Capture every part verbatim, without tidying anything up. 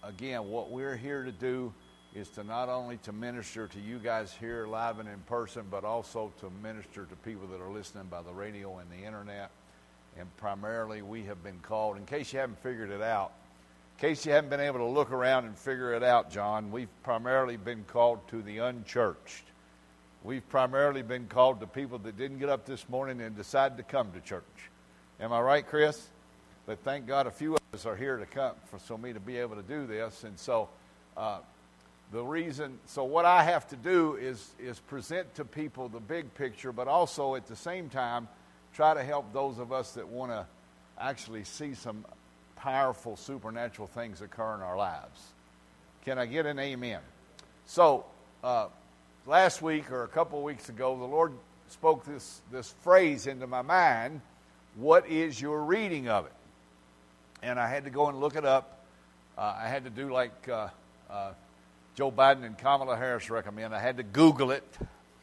again, what we're here to do is to not only to minister to you guys here live and in person, but also to minister to people that are listening by the radio and the internet. And primarily we have been called, in case you haven't figured it out, in case you haven't been able to look around and figure it out, John, we've primarily been called to the unchurched. We've primarily been called to people that didn't get up this morning and decide to come to church. Am I right, Chris? But thank God a few of us are here to come for so me to be able to do this. And so uh, the reason, so what I have to do is is present to people the big picture, but also at the same time try to help those of us that want to actually see some powerful supernatural things occur in our lives. Can I get an amen? So uh, last week or a couple of weeks ago, the Lord spoke this, this phrase into my mind, what is your reading of it? And I had to go and look it up. Uh, I had to do like uh, uh, Joe Biden and Kamala Harris recommend. I had to Google it.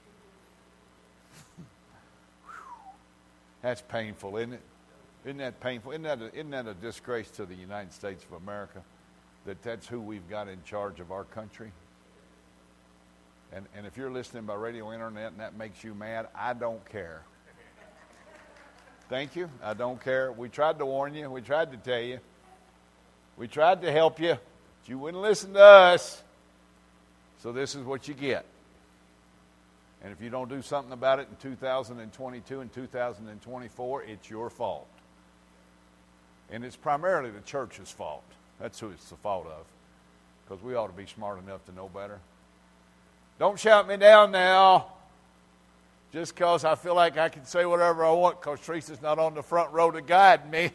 That's painful, isn't it? Isn't that painful? Isn't that, a, isn't that a disgrace to the United States of America that that's who we've got in charge of our country? And, and if you're listening by radio, internet, and that makes you mad, I don't care. Thank you. I don't care. We tried to warn you. We tried to tell you. We tried to help you, but you wouldn't listen to us. So this is what you get. And if you don't do something about it in two thousand twenty-two and two thousand twenty-four, it's your fault. And it's primarily the church's fault. That's who it's the fault of. Because we ought to be smart enough to know better. Don't shout me down now. Just because I feel like I can say whatever I want because Teresa's not on the front row to guide me.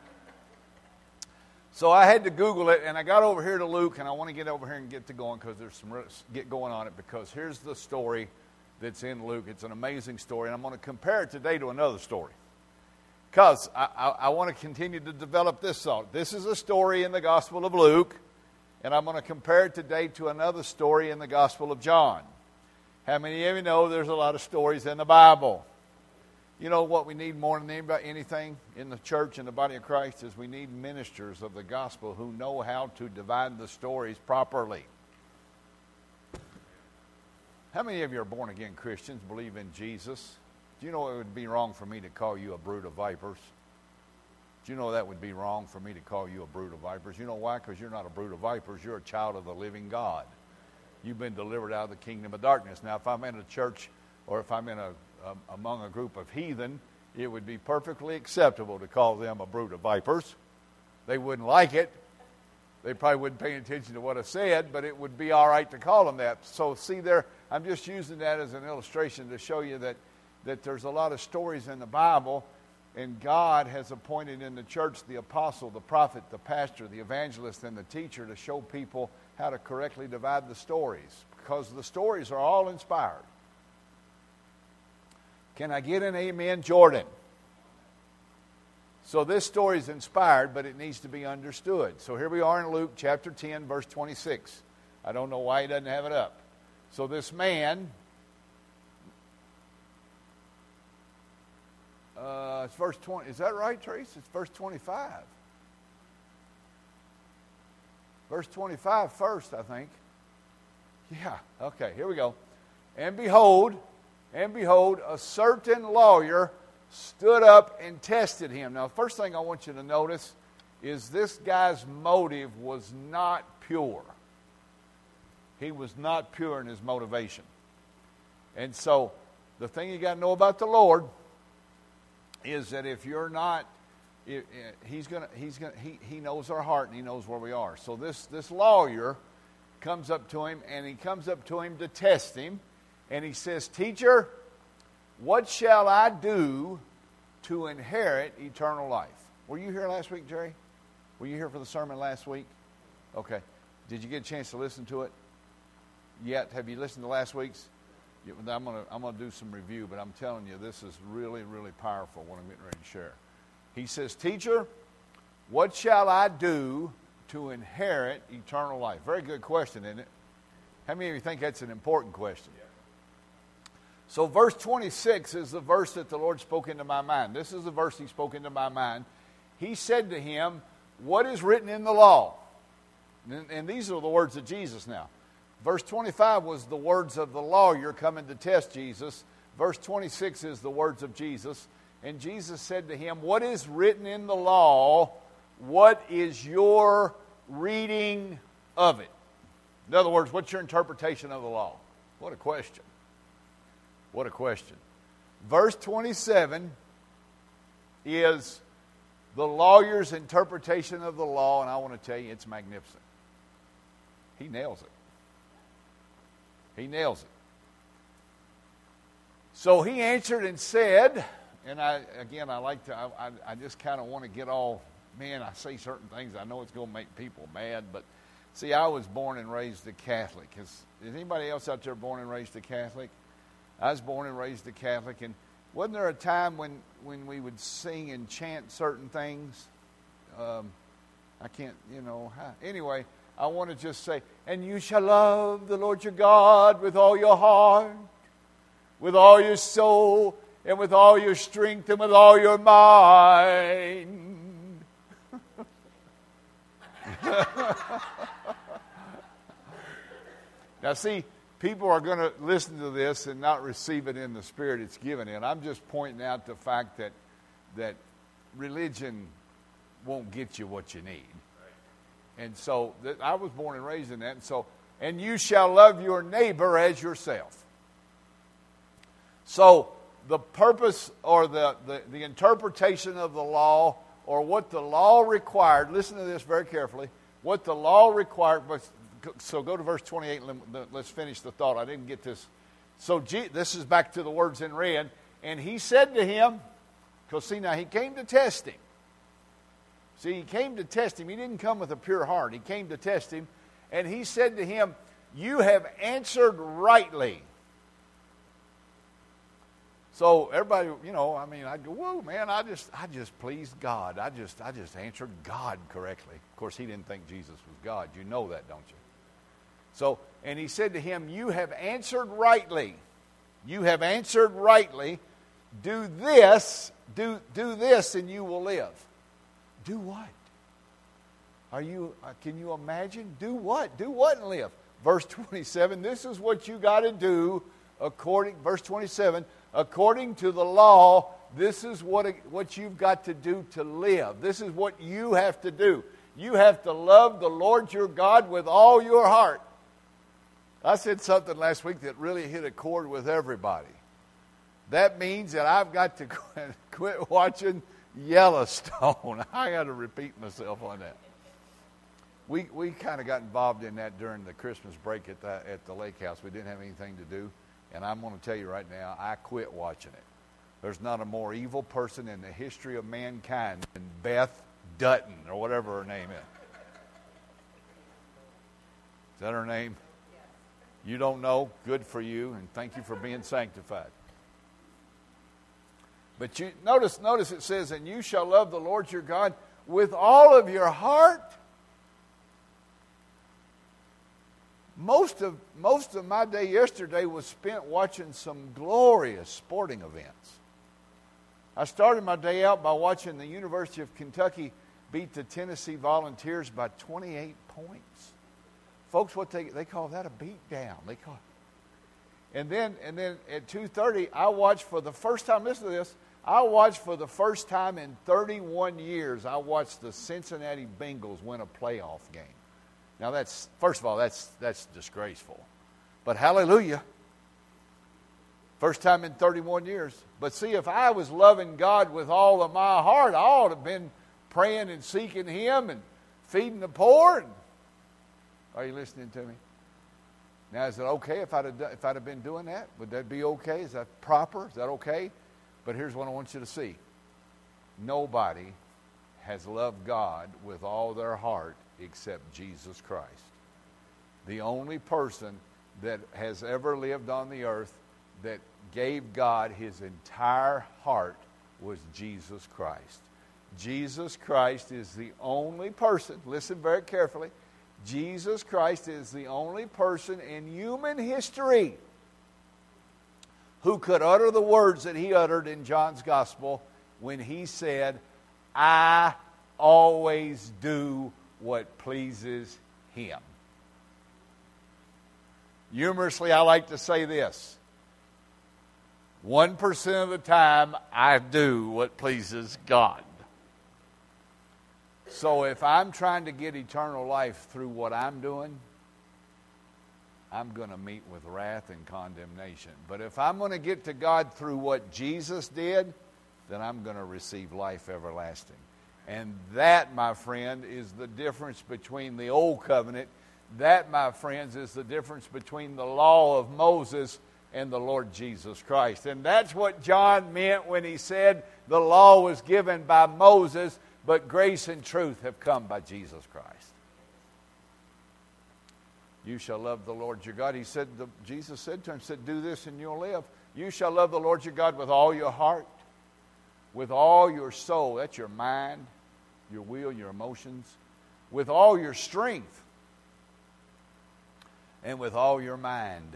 So I had to Google it, and I got over here to Luke, and I want to get over here and get to going because there's some get going on it. Because here's the story that's in Luke. It's an amazing story, and I'm going to compare it today to another story. Because I, I, I want to continue to develop this thought. This is a story in the Gospel of Luke, and I'm going to compare it today to another story in the Gospel of John. How many of you know there's a lot of stories in the Bible? You know what we need more than anything in the church and the body of Christ is we need ministers of the gospel who know how to divide the stories properly. How many of you are born-again Christians, believe in Jesus? Do you know it would be wrong for me to call you a brood of vipers? Do you know that would be wrong for me to call you a brood of vipers? You know why? Because you're not a brood of vipers. You're a child of the living God. You've been delivered out of the kingdom of darkness. Now, if I'm in a church or if I'm in a, a among a group of heathen, it would be perfectly acceptable to call them a brood of vipers. They wouldn't like it. They probably wouldn't pay attention to what I said, but it would be all right to call them that. So see there, I'm just using that as an illustration to show you that, that there's a lot of stories in the Bible, and God has appointed in the church the apostle, the prophet, the pastor, the evangelist, and the teacher to show people how to correctly divide the stories, because the stories are all inspired. Can I get an amen, Jordan? So this story is inspired, but it needs to be understood. So here we are in Luke chapter ten, verse twenty-six. I don't know why he doesn't have it up. So this man, uh, it's verse twenty. Is that right, Trace? It's verse twenty-five. Verse twenty-five first, I think. Yeah, okay, here we go. And behold, and behold, a certain lawyer stood up and tested him. Now, the first thing I want you to notice is this guy's motive was not pure. He was not pure in his motivation. And so, the thing you got to know about the Lord is that if you're not, it, it, he's gonna, he's gonna, he, he knows our heart and he knows where we are. So this this lawyer comes up to him, and he comes up to him to test him, and he says, "Teacher, what shall I do to inherit eternal life?" Were you here last week, Jerry? Were you here for the sermon last week? Okay. Did you get a chance to listen to it yet? Have you listened to last week's? I'm going to I'm going to do some review, but I'm telling you, this is really, really powerful what I'm getting ready to share. He says, "Teacher, what shall I do to inherit eternal life?" Very good question, isn't it? How many of you think that's an important question? Yeah. So verse twenty-six is the verse that the Lord spoke into my mind. This is the verse he spoke into my mind. He said to him, "What is written in the law?" And, and these are the words of Jesus now. Verse twenty-five was the words of the lawyer coming to test Jesus. Verse twenty-six is the words of Jesus. And Jesus said to him, what is written in the law? What is your reading of it? In other words, what's your interpretation of the law? What a question. What a question. Verse twenty-seven is the lawyer's interpretation of the law, and I want to tell you, it's magnificent. He nails it. He nails it. So he answered and said, and I again, I like to, I, I, I just kind of want to get all, man, I say certain things, I know it's going to make people mad, but see, I was born and raised a Catholic. Is, is anybody else out there born and raised a Catholic? I was born and raised a Catholic, and wasn't there a time when, when we would sing and chant certain things? Um, I can't, you know, how, anyway, I want to just say, and you shall love the Lord your God with all your heart, with all your soul, and with all your strength, and with all your mind. Now see, people are going to listen to this and not receive it in the spirit it's given in. I'm just pointing out the fact that that religion won't get you what you need. And so th- I was born and raised in that. And so, and you shall love your neighbor as yourself. So the purpose or the, the, the interpretation of the law, or what the law required, listen to this very carefully, what the law required, so go to verse twenty-eight, and let's finish the thought. I didn't get this. So G, this is back to the words in red. And he said to him, because see now, he came to test him. See, he came to test him. He didn't come with a pure heart. He came to test him. And he said to him, you have answered rightly. So everybody, you know, I mean, I'd go, whoa, man, I just I just pleased God. I just I just answered God correctly. Of course, he didn't think Jesus was God. You know that, don't you? So, and he said to him, you have answered rightly. You have answered rightly. Do this, do, do this, and you will live. Do what? Are you, uh, can you imagine? Do what? Do what and live? Verse twenty-seven, this is what you got to do according, verse twenty-seven, according to the law, this is what, what you've got to do to live. This is what you have to do. You have to love the Lord your God with all your heart. I said something last week that really hit a chord with everybody. That means that I've got to quit watching Yellowstone. I got to repeat myself on that. We we kind of got involved in that during the Christmas break at the, at the lake house. We didn't have anything to do. And I'm going to tell you right now, I quit watching it. There's not a more evil person in the history of mankind than Beth Dutton, or whatever her name is. Is that her name? You don't know? Good for you, and thank you for being sanctified. But you notice, notice it says, and you shall love the Lord your God with all of your heart. Most of most of my day yesterday was spent watching some glorious sporting events. I started my day out by watching the University of Kentucky beat the Tennessee Volunteers by twenty-eight points. Folks, what they they call that a beat down. They call it. And then and then at two thirty, I watched for the first time, listen to this, I watched for the first time in thirty-one years, I watched the Cincinnati Bengals win a playoff game. Now that's, first of all, that's that's disgraceful. But hallelujah. First time in thirty-one years. But see, if I was loving God with all of my heart, I ought to have been praying and seeking Him and feeding the poor. And, are you listening to me? Now, is it okay if I'd have, if I'd have been doing that? Would that be okay? Is that proper? Is that okay? But here's what I want you to see. Nobody has loved God with all their heart except Jesus Christ. The only person that has ever lived on the earth that gave God his entire heart was Jesus Christ. Jesus Christ is the only person, listen very carefully, Jesus Christ is the only person in human history who could utter the words that he uttered in John's Gospel when he said, I always do what pleases him. Humorously, I like to say this. One percent of the time, I do what pleases God. So if I'm trying to get eternal life through what I'm doing, I'm going to meet with wrath and condemnation. But if I'm going to get to God through what Jesus did, then I'm going to receive life everlasting. And that, my friend, is the difference between the old covenant. That, my friends, is the difference between the law of Moses and the Lord Jesus Christ. And that's what John meant when he said the law was given by Moses, but grace and truth have come by Jesus Christ. You shall love the Lord your God. He said, the, Jesus said to him, said, do this and you'll live. You shall love the Lord your God with all your heart, with all your soul. That's your mind, your will, your emotions. With all your strength. And with all your mind.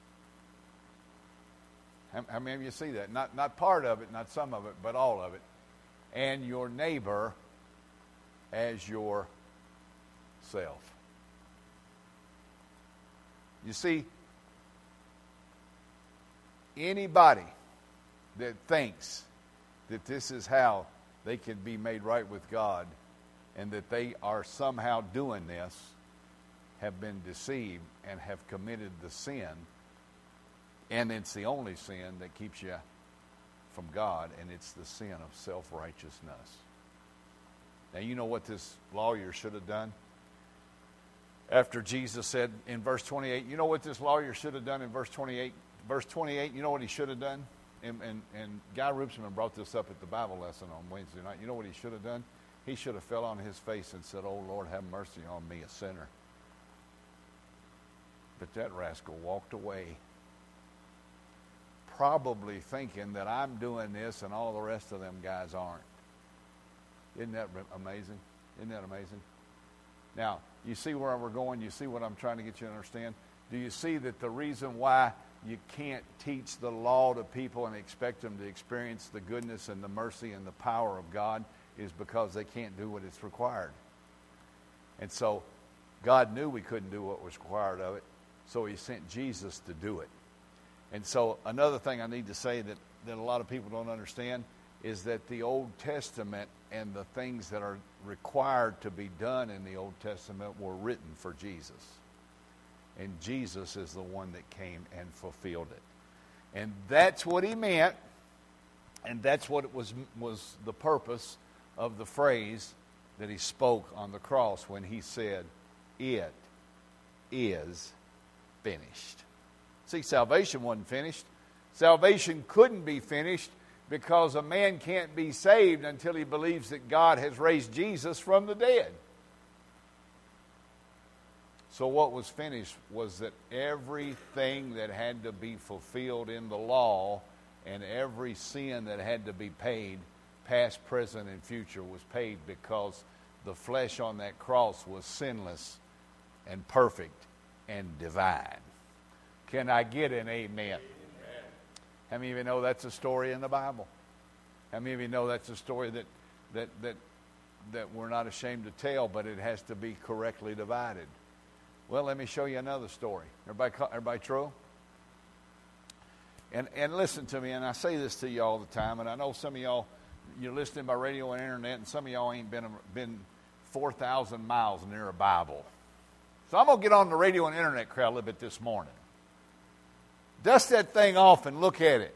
How, how many of you see that? Not, not part of it, not some of it, but all of it. And your neighbor as yourself. You see, anybody that thinks that this is how they can be made right with God and that they are somehow doing this have been deceived and have committed the sin, and it's the only sin that keeps you from God, and it's the sin of self-righteousness. Now, you know what this lawyer should have done? After Jesus said in verse twenty-eight, you know what this lawyer should have done in verse twenty-eight? Verse twenty-eight, you know what he should have done? And, and, and Guy Rupesman brought this up at the Bible lesson on Wednesday night. You know what he should have done? He should have fell on his face and said, oh, Lord, have mercy on me, a sinner. But that rascal walked away, probably thinking that I'm doing this and all the rest of them guys aren't. Isn't that amazing? Isn't that amazing? Now, you see where we're going? You see what I'm trying to get you to understand? Do you see that the reason why you can't teach the law to people and expect them to experience the goodness and the mercy and the power of God is because they can't do what is required? And so God knew we couldn't do what was required of it, so he sent Jesus to do it. And so another thing I need to say that, that a lot of people don't understand is that the Old Testament and the things that are required to be done in the Old Testament were written for Jesus. And Jesus is the one that came and fulfilled it. And that's what he meant, and that's what it was, was the purpose of the phrase that he spoke on the cross when he said, it is finished. See, salvation wasn't finished. Salvation couldn't be finished because a man can't be saved until he believes that God has raised Jesus from the dead. So what was finished was that everything that had to be fulfilled in the law and every sin that had to be paid, past, present, and future, was paid because the flesh on that cross was sinless and perfect and divine. Can I get an amen? How many of you know that's a story in the Bible? How many of you know that's a story that that that that we're not ashamed to tell, but it has to be correctly divided? Well, let me show you another story. Everybody, everybody true? And and listen to me, and I say this to you all the time, and I know some of y'all, you're listening by radio and internet, and some of y'all ain't been been four thousand miles near a Bible. So I'm going to get on the radio and internet crowd a little bit this morning. Dust that thing off and look at it.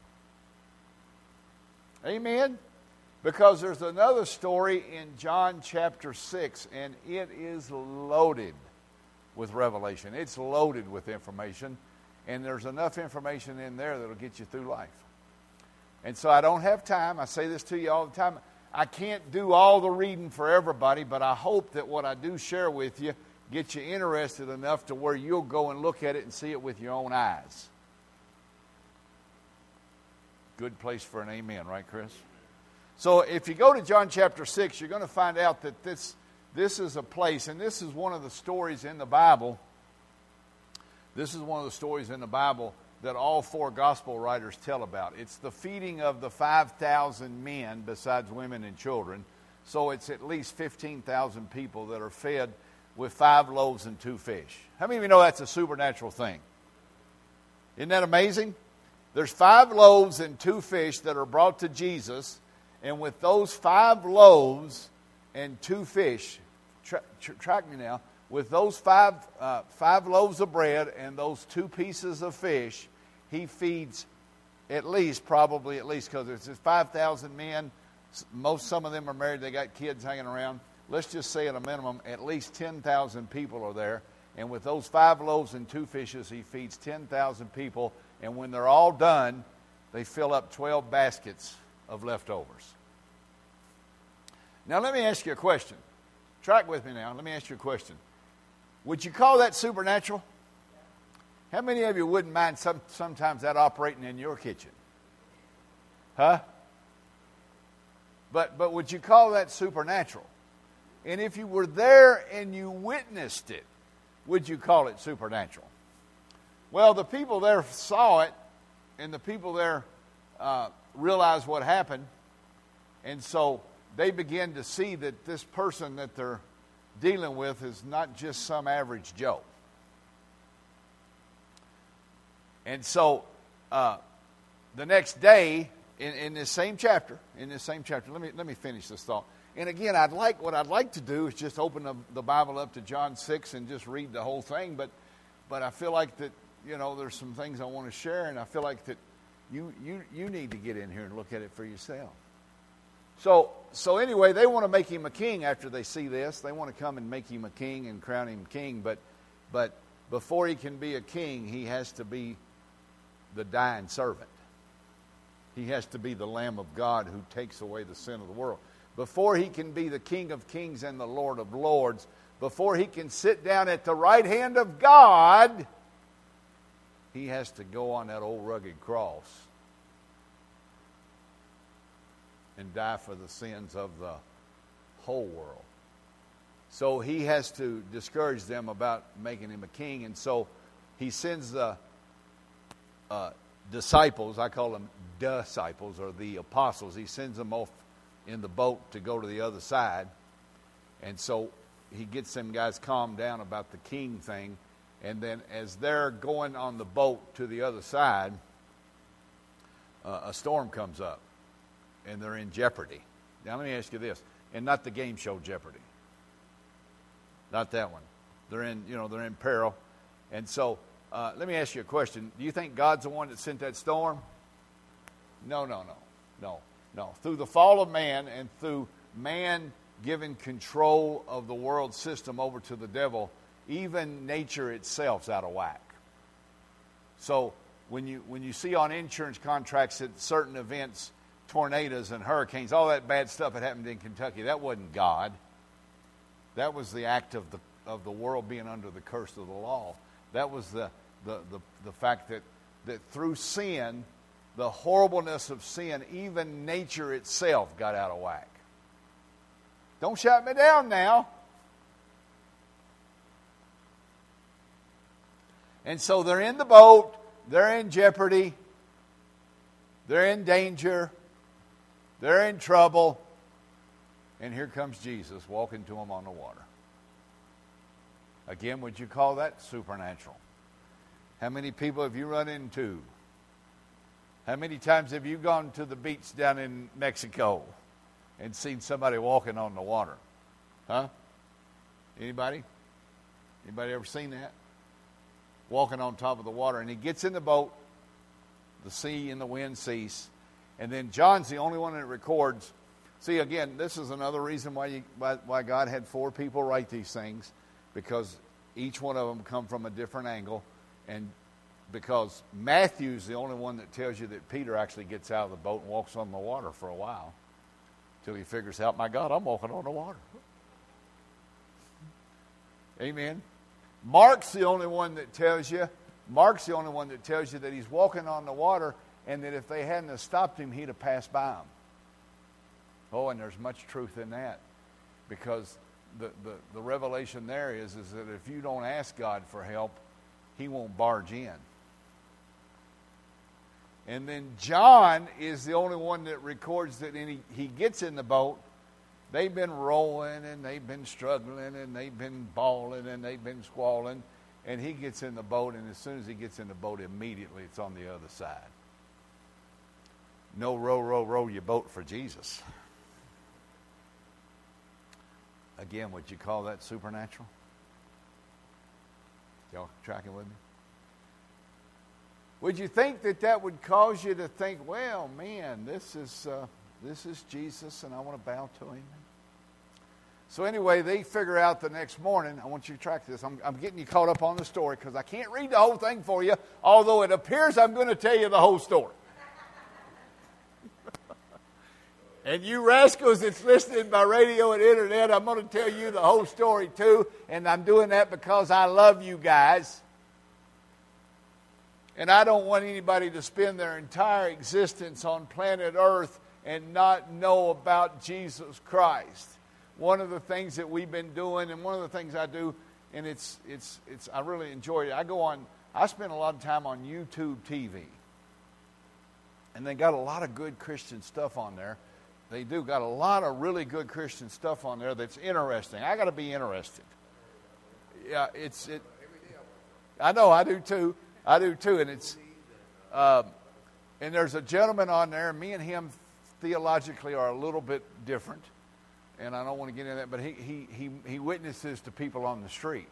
Amen? Because there's another story in John chapter six, and it is loaded with revelation. It's loaded with information, and there's enough information in there that'll get you through life. And so I don't have time. I say this to you all the time. I can't do all the reading for everybody, but I hope that what I do share with you gets you interested enough to where you'll go and look at it and see it with your own eyes. Good place for an amen, right, Chris? So if you go to John chapter six, you're going to find out that this, this is a place, and this is one of the stories in the Bible. This is one of the stories in the Bible that all four gospel writers tell about. It's the feeding of the five thousand men besides women and children. So it's at least fifteen thousand people that are fed with five loaves and two fish. How many of you know that's a supernatural thing? Isn't that amazing? There's five loaves and two fish that are brought to Jesus, and with those five loaves and two fish, tra- tra- track me now, with those five uh, five loaves of bread and those two pieces of fish, he feeds at least, probably at least, because it's five thousand men. Most, some of them are married, they got kids hanging around. Let's just say at a minimum, at least ten thousand people are there. And with those five loaves and two fishes, he feeds ten thousand people. And when they're all done, they fill up twelve baskets of leftovers. Now, let me ask you a question. Track with me now. Let me ask you a question. Would you call that supernatural? How many of you wouldn't mind some, sometimes that operating in your kitchen? Huh? But, but would you call that supernatural? And if you were there and you witnessed it, would you call it supernatural? Well, the people there saw it, and the people there uh, realized what happened, and so they began to see that this person that they're dealing with is not just some average Joe. And so uh, the next day, in, in this same chapter, in this same chapter, let me let me finish this thought. And again, I'd like what I'd like to do is just open the, the Bible up to John six and just read the whole thing. But but I feel like that, you know, there's some things I want to share, and I feel like that you you you need to get in here and look at it for yourself. So so anyway, they want to make him a king after they see this. They want to come and make him a king and crown him king. But but before he can be a king, he has to be the dying servant. He has to be the Lamb of God who takes away the sin of the world. Before he can be the King of Kings and the Lord of Lords, before he can sit down at the right hand of God, he has to go on that old rugged cross and die for the sins of the whole world. So he has to discourage them about making him a king, and so he sends the uh, disciples, I call them disciples, or the apostles, he sends them off in the boat to go to the other side. And so he gets them guys calmed down about the king thing. And then as they're going on the boat to the other side, uh, a storm comes up. And they're in jeopardy. Now let me ask you this. And not the game show Jeopardy. Not that one. They're in, you know, they're in peril. And so uh, let me ask you a question. Do you think God's the one that sent that storm? No, no, no. No. No, through the fall of man and through man giving control of the world system over to the devil, even nature itself's out of whack. So when you when you see on insurance contracts at certain events, tornadoes and hurricanes, all that bad stuff that happened in Kentucky, that wasn't God. That was the act of the of the world being under the curse of the law. That was the the the, the fact that, that through sin, the horribleness of sin, even nature itself got out of whack. Don't shut me down now. And so they're in the boat, they're in jeopardy, they're in danger, they're in trouble, and here comes Jesus walking to them on the water. Again, would you call that supernatural? How many people have you run into? How many times have you gone to the beach down in Mexico and seen somebody walking on the water? Huh? Anybody? Anybody ever seen that? Walking on top of the water. And he gets in the boat, the sea and the wind cease. And then John's the only one that records. See, again, this is another reason why, you, why, why God had four people write these things, because each one of them come from a different angle. And because Matthew's the only one that tells you that Peter actually gets out of the boat and walks on the water for a while till he figures out, my God, I'm walking on the water. Amen. Mark's the only one that tells you, Mark's the only one that tells you that he's walking on the water, and that if they hadn't have stopped him, he'd have passed by him. Oh, and there's much truth in that, because the, the, the revelation there is, is that if you don't ask God for help, he won't barge in. And then John is the only one that records that he, he gets in the boat, they've been rolling and they've been struggling and they've been bawling and they've been squalling. And he gets in the boat, and as soon as he gets in the boat, immediately it's on the other side. No row, row, row your boat for Jesus. Again, would you call that supernatural? Y'all tracking with me? Would you think that that would cause you to think, well, man, this is uh, this is Jesus, and I want to bow to him? So anyway, they figure out the next morning. I want you to track this. I'm, I'm getting you caught up on the story because I can't read the whole thing for you, although it appears I'm going to tell you the whole story. And you rascals that's listening by radio and internet, I'm going to tell you the whole story too. And I'm doing that because I love you guys. And I don't want anybody to spend their entire existence on planet Earth and not know about Jesus Christ. One of the things that we've been doing, and one of the things I do, and it's it's it's I really enjoy it. I go on, I spend a lot of time on YouTube T V. And they got a lot of good Christian stuff on there. They do got a lot of really good Christian stuff on there that's interesting. I got to be interested. Yeah, it's it. I know, I do too. I do too, and it's. Um, and there's a gentleman on there. Me and him theologically are a little bit different, and I don't want to get into that. But he he he he witnesses to people on the street.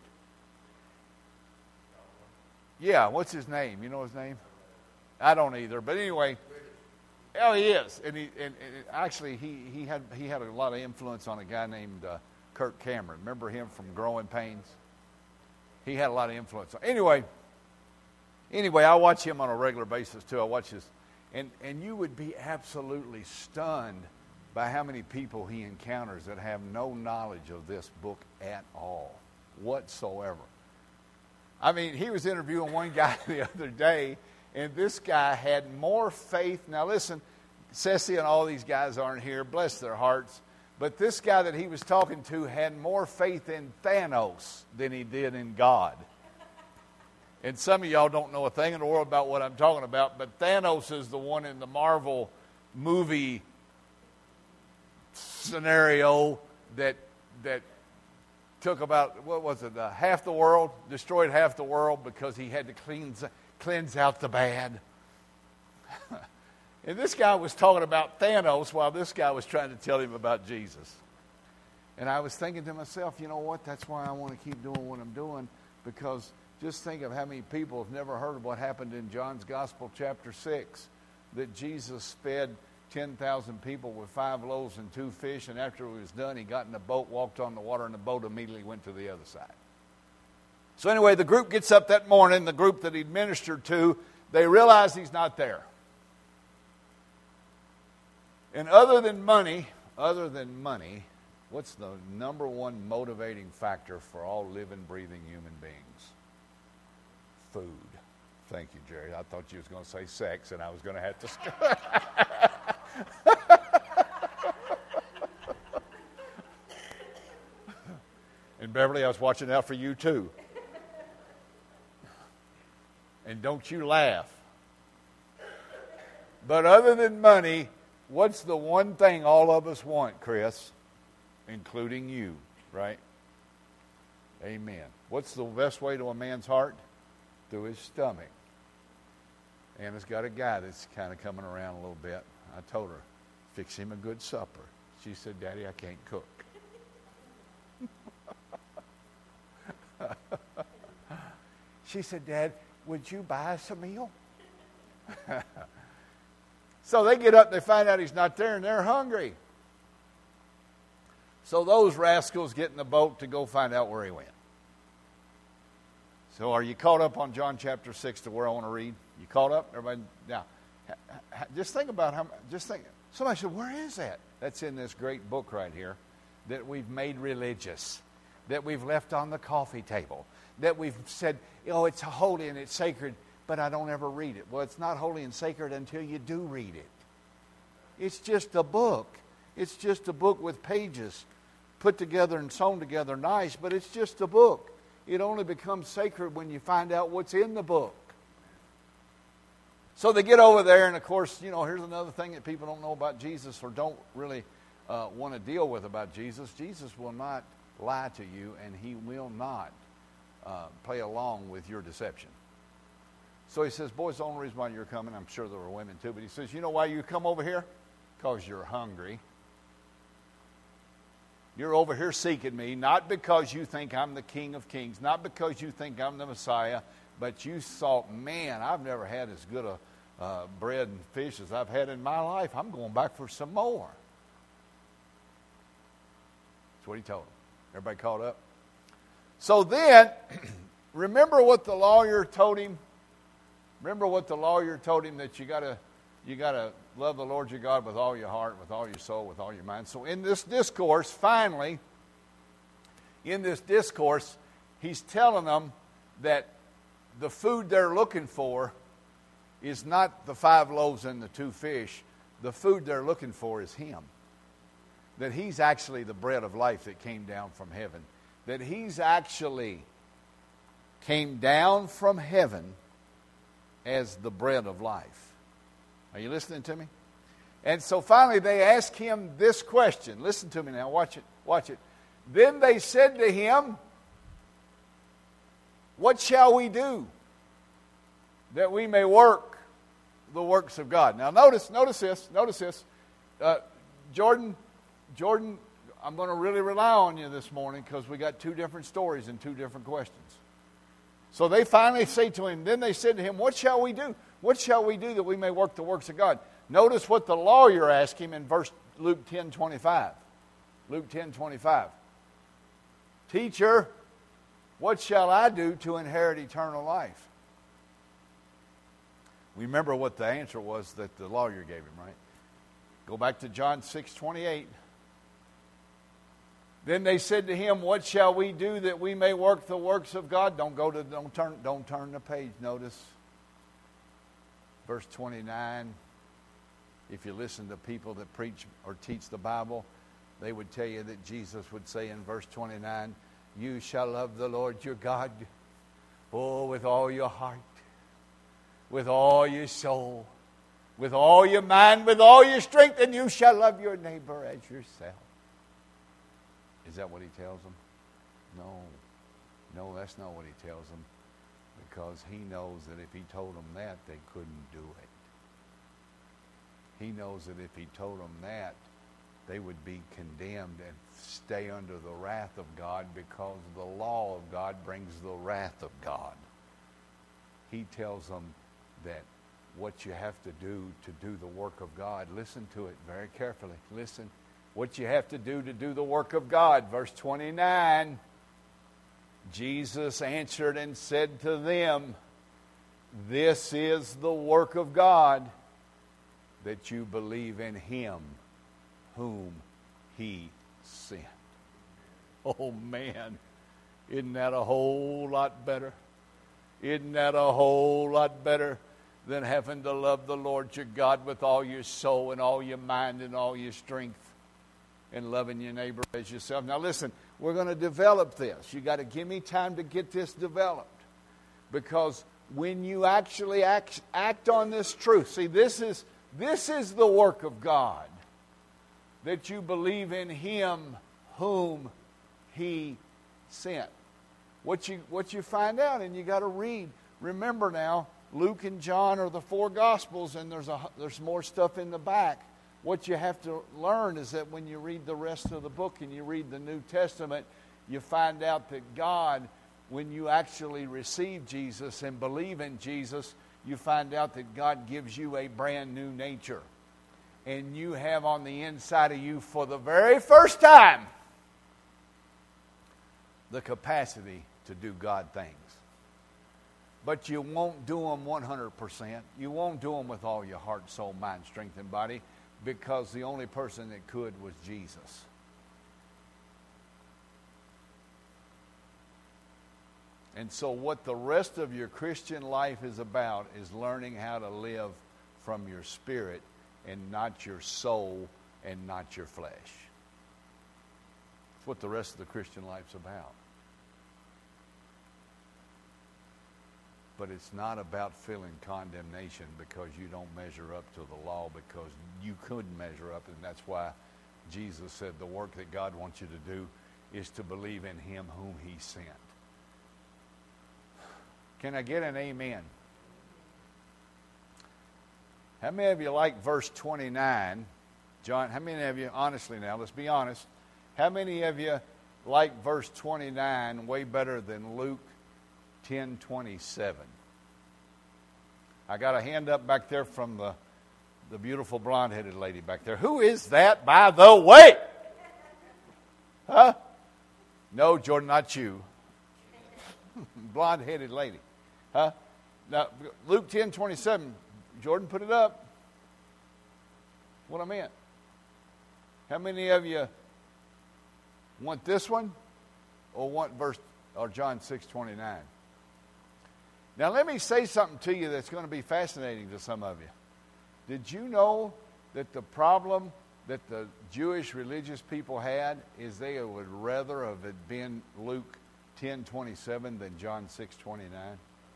Yeah, what's his name? You know his name? I don't either. But anyway. Oh, he is, and he and, and actually he, he had he had a lot of influence on a guy named uh, Kirk Cameron. Remember him from Growing Pains? He had a lot of influence. Anyway, anyway, I watch him on a regular basis too. I watch his, and and you would be absolutely stunned by how many people he encounters that have no knowledge of this book at all, whatsoever. I mean, he was interviewing one guy the other day. And this guy had more faith. Now listen, Ceci and all these guys aren't here. Bless their hearts. But this guy that he was talking to had more faith in Thanos than he did in God. And some of y'all don't know a thing in the world about what I'm talking about. But Thanos is the one in the Marvel movie scenario that that took about, what was it, uh, half the world, destroyed half the world because he had to cleanse cleanse out the bad. And this guy was talking about Thanos while this guy was trying to tell him about Jesus. And I was thinking to myself, you know what, that's why I want to keep doing what I'm doing, because just think of how many people have never heard of what happened in John's Gospel, chapter six, that Jesus fed ten thousand people with five loaves and two fish, and after it was done, he got in the boat, walked on the water, and the boat immediately went to the other side. So anyway, the group gets up that morning, the group that he'd ministered to, they realize he's not there. And other than money, other than money, what's the number one motivating factor for all living, breathing human beings? Food. Thank you, Jerry. I thought you was going to say sex, and I was going to have to... And Beverly, I was watching out for you too. And don't you laugh. But other than money, what's the one thing all of us want, Chris? Including you, right? Amen. What's the best way to a man's heart? Through his stomach. Anna's got a guy that's kind of coming around a little bit. I told her, fix him a good supper. She said, Daddy, I can't cook. She said, Dad, would you buy us a meal? So they get up, they find out he's not there, and they're hungry. So those rascals get in the boat to go find out where he went. So are you caught up on John chapter six to where I want to read? You caught up? Everybody? Now, just think about how, just think, somebody said, where is that? That's in this great book right here that we've made religious, that we've left on the coffee table, that we've said, oh, it's holy and it's sacred, but I don't ever read it. Well, it's not holy and sacred until you do read it. It's just a book. It's just a book with pages put together and sewn together nice, but it's just a book. It only becomes sacred when you find out what's in the book. So they get over there, and of course, you know, here's another thing that people don't know about Jesus or don't really uh, want to deal with about Jesus, Jesus will not lie to you, and he will not uh, play along with your deception. So he says, boys, the only reason why you're coming, I'm sure there were women too, but he says, you know why you come over here? Because you're hungry. You're over here seeking me, not because you think I'm the King of Kings, not because you think I'm the Messiah, but you thought, man, I've never had as good a uh, bread and fish as I've had in my life. I'm going back for some more. That's what he told them. Everybody caught up? So then, remember what the lawyer told him? Remember what the lawyer told him, that you got to you got to love the Lord your God with all your heart, with all your soul, with all your mind. So in this discourse, finally, in this discourse, he's telling them that the food they're looking for is not the five loaves and the two fish. The food they're looking for is him. That he's actually the bread of life that came down from heaven. That he's actually came down from heaven as the bread of life. Are you listening to me? And so finally they ask him this question. Listen to me now. Watch it. Watch it. Then they said to him, what shall we do that we may work the works of God? Now notice, notice this. Notice this. Uh, Jordan, Jordan, I'm going to really rely on you this morning because we got two different stories and two different questions. So they finally say to him, then they said to him, what shall we do? What shall we do that we may work the works of God? Notice what the lawyer asked him in verse Luke ten twenty-five. Luke ten twenty-five. Teacher, what shall I do to inherit eternal life? We remember what the answer was that the lawyer gave him, right? Go back to John six twenty-eight. Then they said to him, what shall we do that we may work the works of God? Don't go to don't turn don't turn the page. Notice verse twenty-nine. If you listen to people that preach or teach the Bible, they would tell you that Jesus would say in verse twenty-nine, you shall love the Lord your God, oh, with all your heart, with all your soul, with all your mind, with all your strength, and you shall love your neighbor as yourself. Is that what he tells them? No. No, that's not what he tells them. Because he knows that if he told them that, they couldn't do it. He knows that if he told them that, they would be condemned and stay under the wrath of God, because the law of God brings the wrath of God. He tells them that what you have to do to do the work of God, listen to it very carefully. Listen. What you have to do to do the work of God. Verse twenty-nine. Jesus answered and said to them, this is the work of God, that you believe in him whom he sent. Oh man, isn't that a whole lot better? Isn't that a whole lot better than having to love the Lord your God with all your soul and all your mind and all your strength, and loving your neighbor as yourself? Now listen, we're going to develop this. You got to give me time to get this developed, because when you actually act, act on this truth, see, this is this is the work of God, that you believe in him whom he sent. What you what you find out, and you got to read. Remember now, Luke and John are the four Gospels, and there's a there's more stuff in the back. What you have to learn is that when you read the rest of the book and you read the New Testament, you find out that God, when you actually receive Jesus and believe in Jesus, you find out that God gives you a brand new nature. And you have on the inside of you, for the very first time, the capacity to do God things. But you won't do them one hundred percent. You won't do them with all your heart, soul, mind, strength, and body, because the only person that could was Jesus. And so what the rest of your Christian life is about is learning how to live from your spirit and not your soul and not your flesh. That's what the rest of the Christian life's about. But it's not about feeling condemnation because you don't measure up to the law, because you couldn't measure up, and that's why Jesus said the work that God wants you to do is to believe in him whom he sent. Can I get an amen? How many of you like verse twenty-nine? John, how many of you, honestly now, let's be honest, how many of you like verse twenty-nine way better than Luke ten twenty-seven? I got a hand up back there from the, the beautiful blonde-headed lady back there. Who is that, by the way? Huh? No, Jordan, not you. Blonde-headed lady. Huh? Now, Luke ten twenty-seven, Jordan, put it up. What I meant. How many of you want this one or want verse or John six twenty-nine? Now let me say something to you that's going to be fascinating to some of you. Did you know that the problem that the Jewish religious people had is they would rather have it been Luke ten twenty-seven than John six twenty-nine?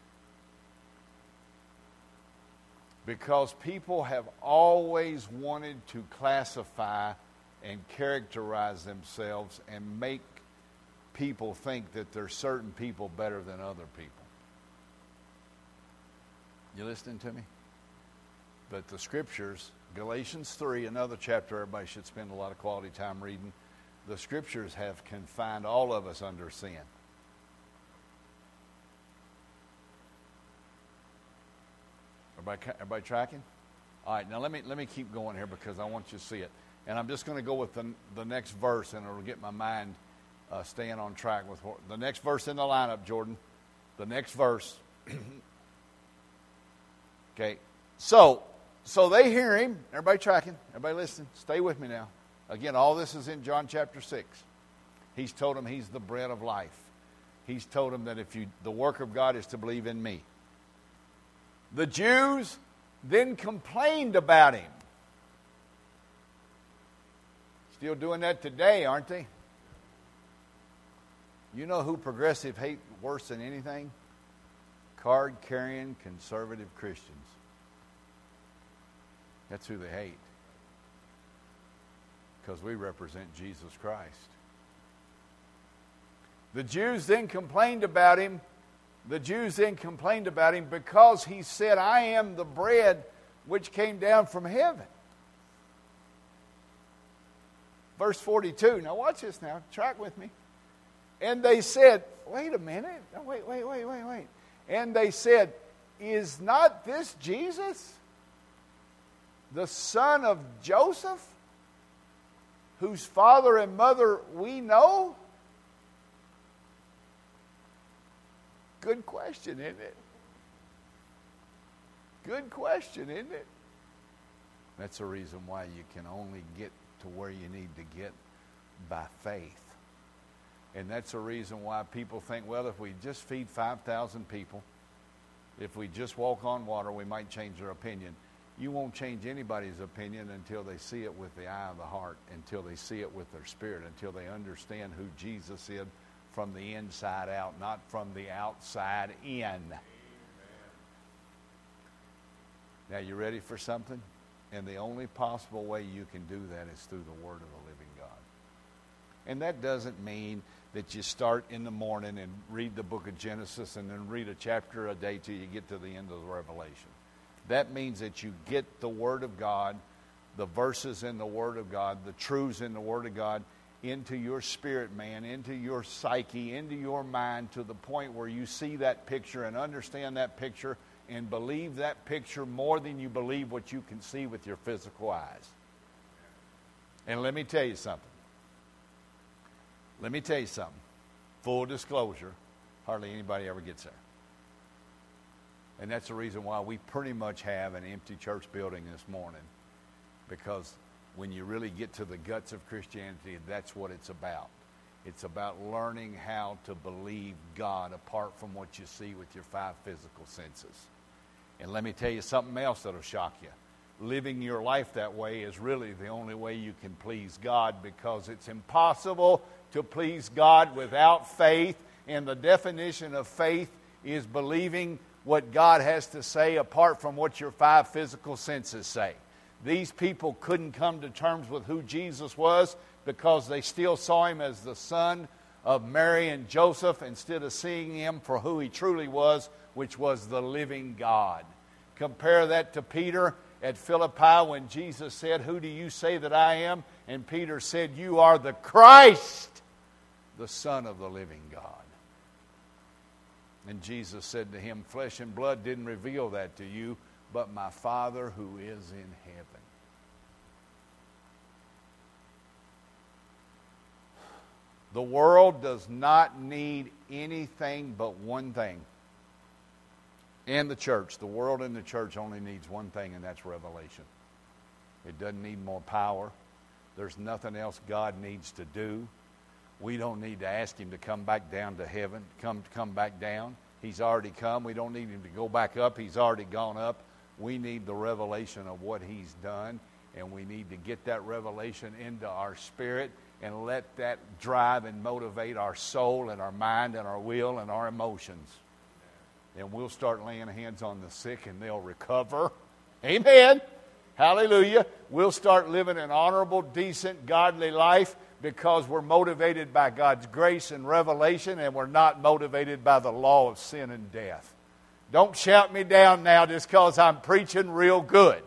Because people have always wanted to classify and characterize themselves and make people think that there's certain people better than other people. You listening to me? But the Scriptures, Galatians three, another chapter everybody should spend a lot of quality time reading, the Scriptures have confined all of us under sin. Everybody, everybody tracking? All right, now let me let me keep going here because I want you to see it. And I'm just going to go with the, the next verse, and it'll get my mind uh, staying on track with what, the next verse in the lineup, Jordan. The next verse. Okay, so so they hear him. Everybody tracking? Everybody listening? Stay with me now. Again, all this is in John chapter six. He's told them he's the bread of life. He's told them that if you the work of God is to believe in me. The Jews then complained about him. Still doing that today, aren't they? You know who progressive hate worse than anything? Card-carrying conservative Christians. That's who they hate. Because we represent Jesus Christ. The Jews then complained about him. The Jews then complained about him because he said, I am the bread which came down from heaven. Verse forty-two. Now watch this now. Track with me. And they said, wait a minute. No, wait, wait, wait, wait, wait. And they said, is not this Jesus, the son of Joseph, whose father and mother we know? Good question, isn't it? Good question, isn't it? That's the reason why you can only get to where you need to get by faith. And that's the reason why people think, well, if we just feed five thousand people, if we just walk on water, we might change their opinion. You won't change anybody's opinion until they see it with the eye of the heart, until they see it with their spirit, until they understand who Jesus is from the inside out, not from the outside in. Amen. Now, you ready for something? And the only possible way you can do that is through the Word of the living God. And that doesn't mean that you start in the morning and read the book of Genesis and then read a chapter a day till you get to the end of the Revelation. That means that you get the Word of God, the verses in the Word of God, the truths in the Word of God into your spirit, man, into your psyche, into your mind, to the point where you see that picture and understand that picture and believe that picture more than you believe what you can see with your physical eyes. And let me tell you something. Let me tell you something. Full disclosure, hardly anybody ever gets there. And that's the reason why we pretty much have an empty church building this morning. Because when you really get to the guts of Christianity, that's what it's about. It's about learning how to believe God apart from what you see with your five physical senses. And let me tell you something else that'll shock you. Living your life that way is really the only way you can please God, because it's impossible to please God without faith. And the definition of faith is believing what God has to say apart from what your five physical senses say. These people couldn't come to terms with who Jesus was because they still saw him as the son of Mary and Joseph instead of seeing him for who he truly was, which was the living God. Compare that to Peter at Philippi when Jesus said, "Who do you say that I am?" And Peter said, "You are the Christ, the Son of the living God." And Jesus said to him, "Flesh and blood didn't reveal that to you, but my Father who is in heaven." The world does not need anything but one thing. And the church, the world and the church only needs one thing, and that's revelation. It doesn't need more power. There's nothing else God needs to do. We don't need to ask him to come back down to heaven, come come back down. He's already come. We don't need him to go back up. He's already gone up. We need the revelation of what he's done, and we need to get that revelation into our spirit and let that drive and motivate our soul and our mind and our will and our emotions. And we'll start laying hands on the sick and they'll recover. Amen. Hallelujah. We'll start living an honorable, decent, godly life because we're motivated by God's grace and revelation, and we're not motivated by the law of sin and death. Don't shout me down now just because I'm preaching real good.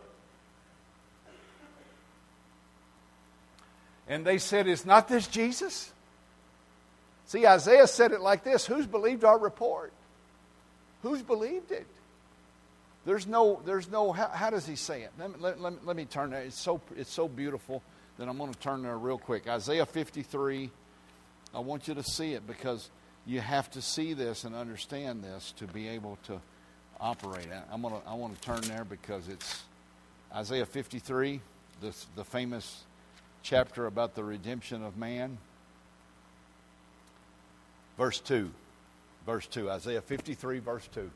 And they said, "Is not this Jesus?" See, Isaiah said it like this: who's believed our report? Who's believed it? There's no, there's no, how, how does he say it? Let me, let, let, let me turn there. It's so, it's so beautiful that I'm going to turn there real quick. Isaiah fifty-three. I want you to see it because you have to see this and understand this to be able to operate. I'm going to, I want to turn there because it's Isaiah fifty-three, this, the famous chapter about the redemption of man. Verse two. Verse two. Isaiah fifty-three, verse two.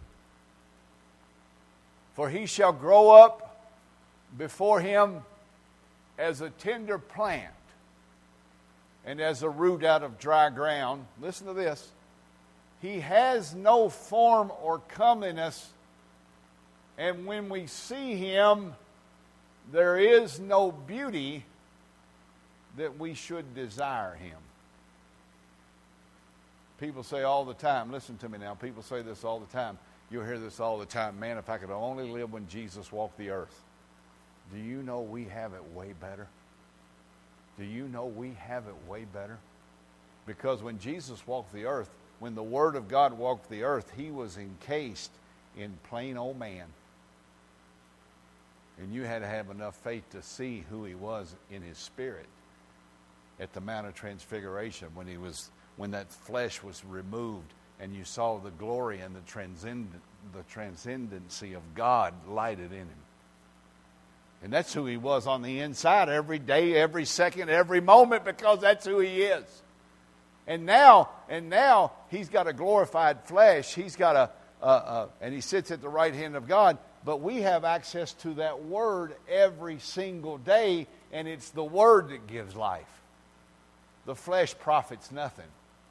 "For he shall grow up before him as a tender plant, and as a root out of dry ground." Listen to this. "He has no form or comeliness, and when we see him, there is no beauty that we should desire him." People say all the time, listen to me now, people say this all the time. You'll hear this all the time. "Man, if I could only live when Jesus walked the earth." Do you know we have it way better? Do you know we have it way better? Because when Jesus walked the earth, when the Word of God walked the earth, he was encased in plain old man. And you had to have enough faith to see who he was in his spirit at the Mount of Transfiguration when he was, when that flesh was removed and you saw the glory and the transcendent, the transcendency of God lighted in him. And that's who he was on the inside every day, every second, every moment, because that's who he is. And now, and now he's got a glorified flesh. He's got a, a, a, and he sits at the right hand of God. But we have access to that Word every single day, and it's the Word that gives life. The flesh profits nothing.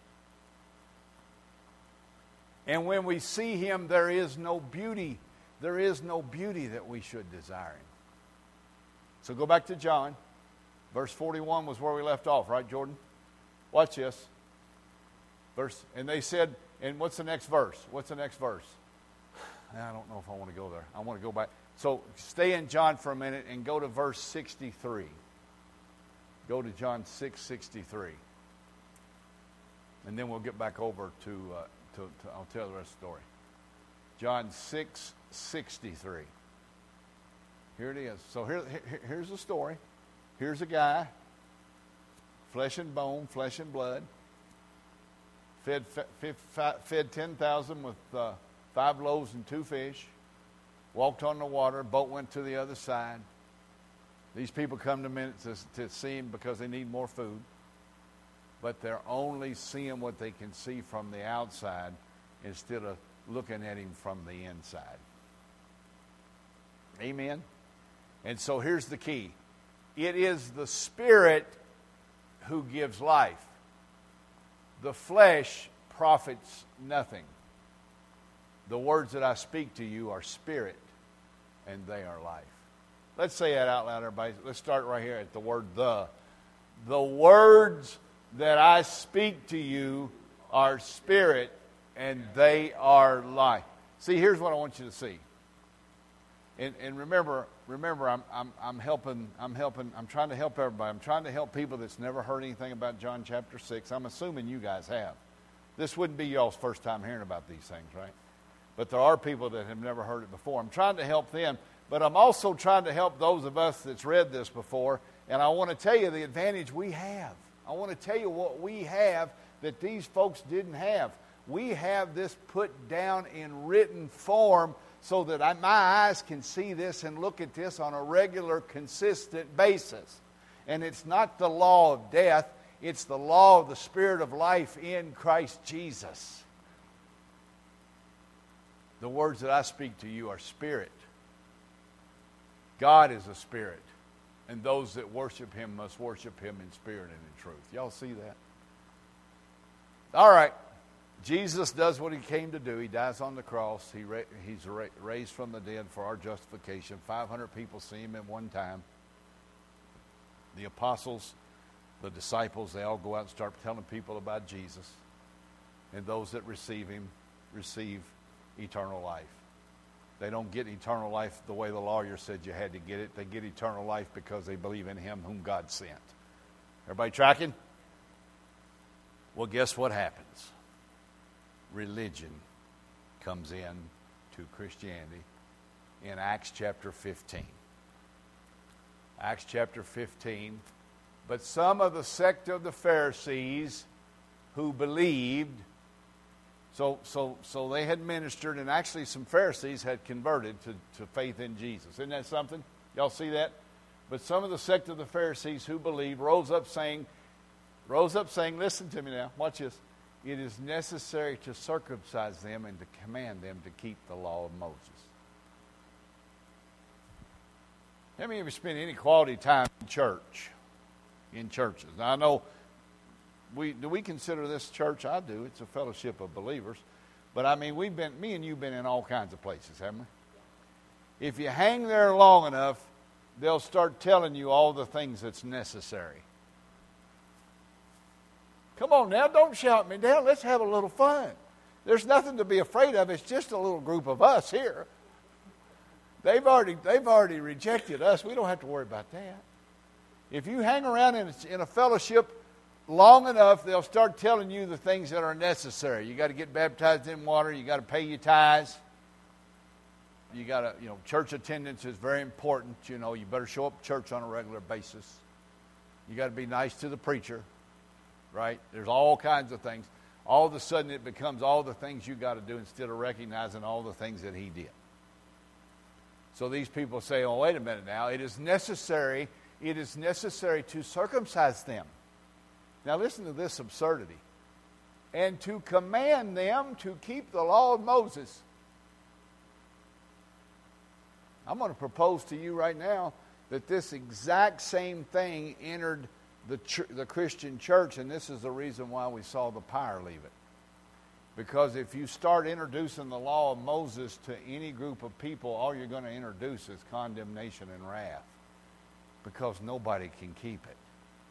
And when we see him, there is no beauty. There is no beauty that we should desire him. So go back to John. Verse forty-one was where we left off, right, Jordan? Watch this. Verse, and they said, and what's the next verse? What's the next verse? I don't know if I want to go there. I want to go back. So stay in John for a minute and go to verse sixty-three. Go to John six sixty-three. And then we'll get back over to, uh, to, to, I'll tell the rest of the story. John six sixty-three. Here it is. So here, here, here's the story. Here's a guy, flesh and bone, flesh and blood, fed, fed, fed ten thousand with uh, five loaves and two fish, walked on the water, boat went to the other side. These people come to him to, to see him because they need more food, but they're only seeing what they can see from the outside instead of looking at him from the inside. Amen? And so here's the key. It is the Spirit who gives life. The flesh profits nothing. The words that I speak to you are spirit, and they are life. Let's say that out loud, everybody. Let's start right here at the word the. The words that I speak to you are spirit and they are life. See, here's what I want you to see. And, and remember, remember, I'm, I'm, I'm helping, I'm helping, I'm trying to help everybody. I'm trying to help people that's never heard anything about John chapter six. I'm assuming you guys have. This wouldn't be y'all's first time hearing about these things, right? But there are people that have never heard it before. I'm trying to help them, but I'm also trying to help those of us that's read this before. And I want to tell you the advantage we have. I want to tell you what we have that these folks didn't have. We have this put down in written form so that I, my eyes can see this and look at this on a regular, consistent basis. And it's not the law of death. It's the law of the Spirit of life in Christ Jesus. The words that I speak to you are spirit. God is a spirit. And those that worship him must worship him in spirit and in truth. Y'all see that? All right. Jesus does what he came to do. He dies on the cross. He ra- he's ra- raised from the dead for our justification. five hundred people see him at one time. The apostles, the disciples, they all go out and start telling people about Jesus. And those that receive him receive eternal life. They don't get eternal life the way the lawyer said you had to get it. They get eternal life because they believe in him whom God sent. Everybody tracking? Well, guess what happens? Religion comes in to Christianity in Acts chapter fifteen. Acts chapter fifteen. But some of the sect of the Pharisees who believed, So, so, so they had ministered, and actually some Pharisees had converted to, to faith in Jesus. Isn't that something? Y'all see that? But some of the sect of the Pharisees who believed rose up saying, rose up saying, listen to me now, watch this. It is necessary to circumcise them and to command them to keep the law of Moses. How many of you spend any quality time in church? In churches. Now I know. We, do we consider this church? I do. It's a fellowship of believers. But I mean, we've been, me and you have been in all kinds of places, haven't we? If you hang there long enough, they'll start telling you all the things that's necessary. Come on now, don't shout me down. Let's have a little fun. There's nothing to be afraid of. It's just a little group of us here. They've already, they've already rejected us. We don't have to worry about that. If you hang around in a, in a fellowship long enough, they'll start telling you the things that are necessary. You got to get baptized in water. You got to pay your tithes. You got to, you know, church attendance is very important. You know, you better show up to church on a regular basis. You got to be nice to the preacher, right? There's all kinds of things. All of a sudden, it becomes all the things you got to do instead of recognizing all the things that he did. So these people say, "Oh, wait a minute now. It is necessary. It is necessary to circumcise them." Now listen to this absurdity. And to command them to keep the law of Moses. I'm going to propose to you right now that this exact same thing entered the ch- the Christian church, and this is the reason why we saw the pyre leave it. Because if you start introducing the law of Moses to any group of people, all you're going to introduce is condemnation and wrath. Because nobody can keep it.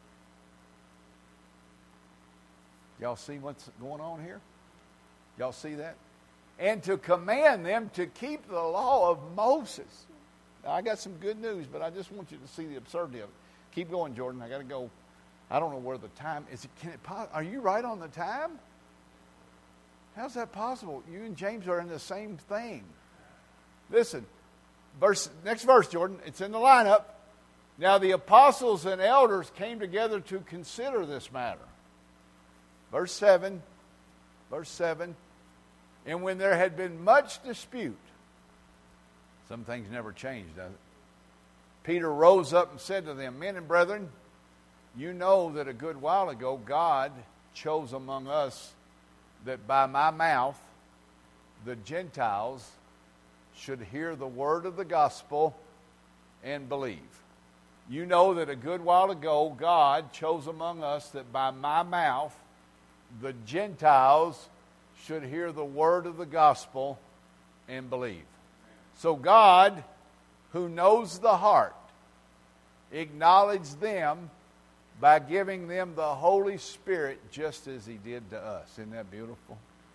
Y'all see what's going on here? Y'all see that? And to command them to keep the law of Moses. Now, I got some good news, but I just want you to see the absurdity of it. Keep going, Jordan. I got to go. I don't know where the time is. It, can it, are you right on the time? How's that possible? You and James are in the same thing. Listen, verse next verse, Jordan. It's in the lineup. Now the apostles and elders came together to consider this matter. Verse seven, verse seven, and when there had been much dispute, some things never change, does it? Peter rose up and said to them, "Men and brethren, you know that a good while ago God chose among us that by my mouth the Gentiles should hear the word of the gospel and believe. You know that a good while ago God chose among us that by my mouth the Gentiles should hear the word of the gospel and believe." So God who knows the heart, acknowledge them by giving them the Holy Spirit just as he did to us. Isn't that beautiful?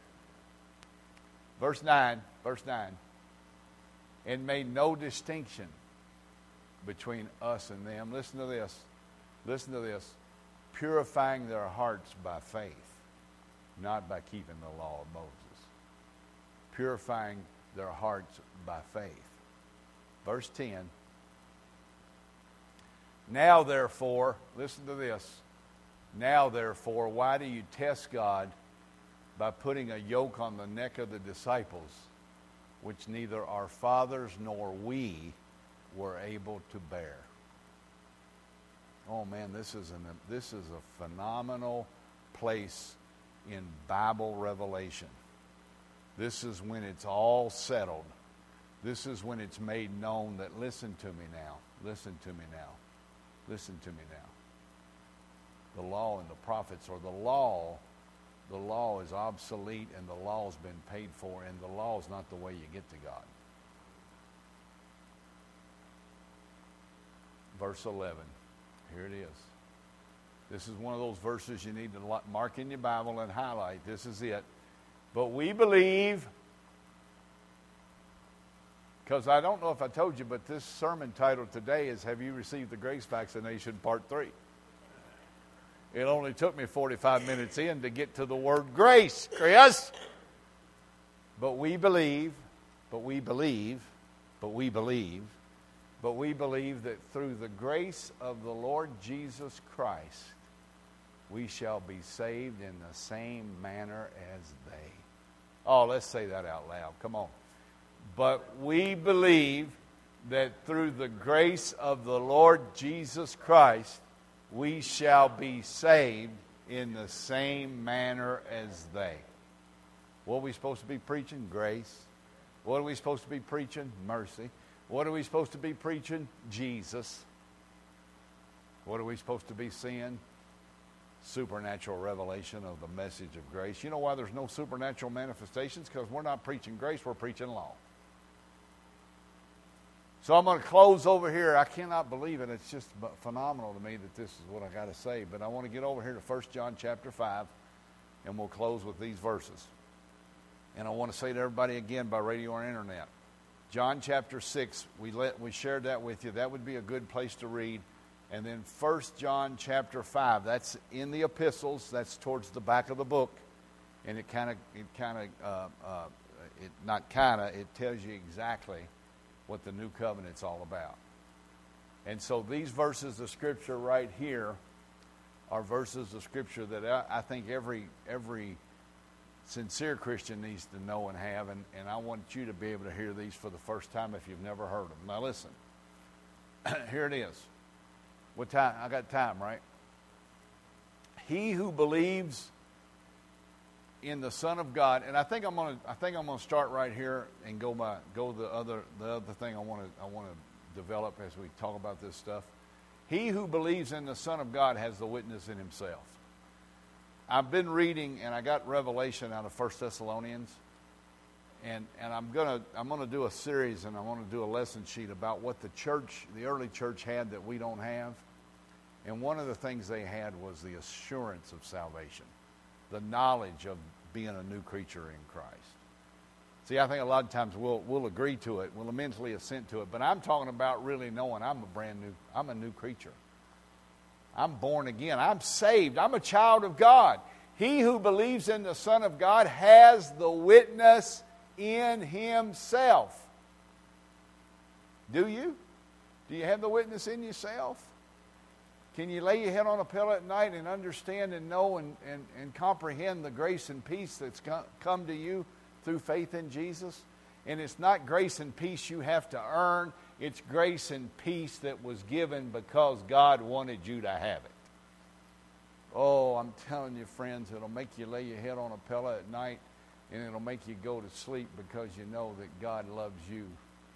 Verse nine, verse nine. And made no distinction between us and them. Listen to this. Listen to this. Purifying their hearts by faith, not by keeping the law of Moses. Purifying their hearts by faith. Verse ten. Now therefore, listen to this. Now therefore, why do you test God by putting a yoke on the neck of the disciples, which neither our fathers nor we were able to bear? Oh man, this is an this is a phenomenal place in Bible revelation. This is when it's all settled. This is when it's made known that listen to me now. Listen to me now. Listen to me now. The law and the prophets, or the law, the law is obsolete and the law's been paid for, and the law is not the way you get to God. Verse eleven. Here it is. This is one of those verses you need to mark in your Bible and highlight. This is it. But we believe, because I don't know if I told you, but this sermon title today is Have You Received the Grace Vaccination Part three. It only took me forty-five minutes in to get to the word grace, Chris. But we believe, but we believe, but we believe, but we believe that through the grace of the Lord Jesus Christ, we shall be saved in the same manner as they. Oh, let's say that out loud. Come on. But we believe that through the grace of the Lord Jesus Christ, we shall be saved in the same manner as they. What are we supposed to be preaching? Grace. What are we supposed to be preaching? Mercy. What are we supposed to be preaching? Jesus. What are we supposed to be seeing? Supernatural revelation of the message of grace. You know why there's no supernatural manifestations? Because we're not preaching grace, we're preaching law. So I'm going to close over here. I cannot believe it. It's just phenomenal to me that this is what I got to say. But I want to get over here to First John chapter five, and we'll close with these verses. And I want to say to everybody again by radio or internet, John chapter six, we let we shared that with you. That would be a good place to read. And then First John chapter five, that's in the epistles. That's towards the back of the book, and it kind of it kind of uh, uh, it not kind of it tells you exactly what the new covenant's all about. And so these verses of Scripture right here are verses of Scripture that I, I think every every sincere Christian needs to know and have, and, and I want you to be able to hear these for the first time if you've never heard them. Now listen, here it is. What time? I got time, right? He who believes in the Son of God, and I think I'm gonna I think I'm gonna start right here and go by go the other the other thing I want to I want to develop as we talk about this stuff. He who believes in the Son of God has the witness in himself. I've been reading, and I got revelation out of First Thessalonians, and and I'm gonna I'm gonna do a series, and I want to do a lesson sheet about what the church, the early church, had that we don't have. And one of the things they had was the assurance of salvation, the knowledge of being a new creature in Christ. See, I think a lot of times we'll we'll agree to it, we'll mentally assent to it, but I'm talking about really knowing I'm a brand new, I'm a new creature. I'm born again. I'm saved. I'm a child of God. He who believes in the Son of God has the witness in himself. Do you? Do you have the witness in yourself? Can you lay your head on a pillow at night and understand and know and, and, and comprehend the grace and peace that's come to you through faith in Jesus? And it's not grace and peace you have to earn. It's grace and peace that was given because God wanted you to have it. Oh, I'm telling you, friends, it'll make you lay your head on a pillow at night, and it'll make you go to sleep because you know that God loves you.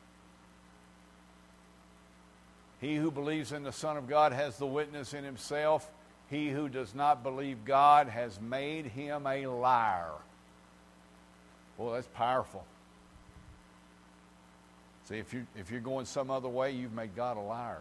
He who believes in the Son of God has the witness in himself. He who does not believe God has made him a liar. Well, that's powerful. See, if, you, if you're going some other way, you've made God a liar.